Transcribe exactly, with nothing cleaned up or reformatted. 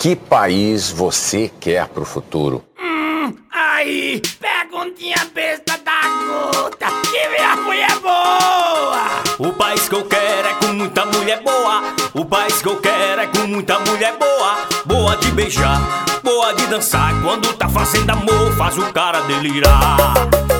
Que país você quer pro futuro? Hum, aí, perguntinha besta da gota, que minha mulher boa! O país que eu quero é com muita mulher boa. O país que eu quero é com muita mulher boa. Boa de beijar, boa de dançar. Quando tá fazendo amor, faz o cara delirar.